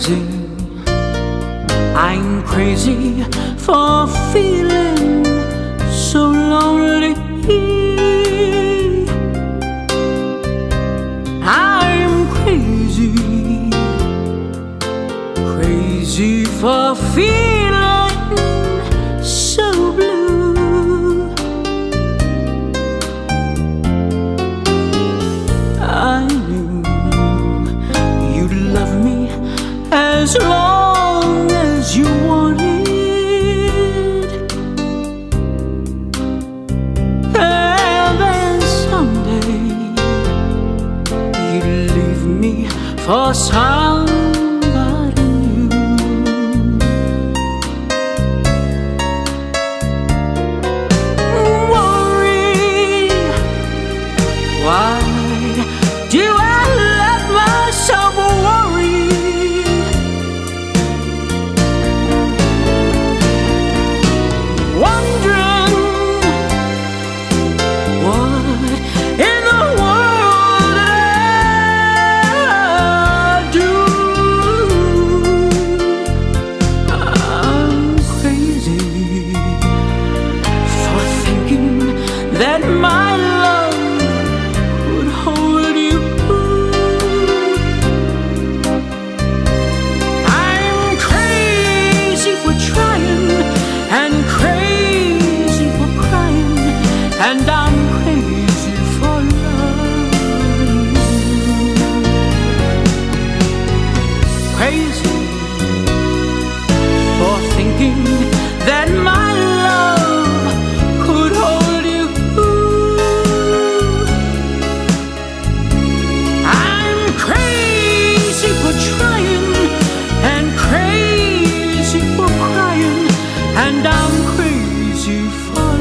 crazy. I'm crazy for feeling so lonely. I'm crazy, crazy for feeling so blue. I knew you'd love me as long as you wanted, and then someday you'd leave me for somebody new. Worry, why do I let myself worry? Wondering what in the world I do. I'm crazy for thinking that my love would hold you. I'm crazy for trying and crazy for crying, and I'm crazy for loving you. Crazy for thinking that my love could hold you. I'm crazy for trying and crazy for crying, and I'm crazy for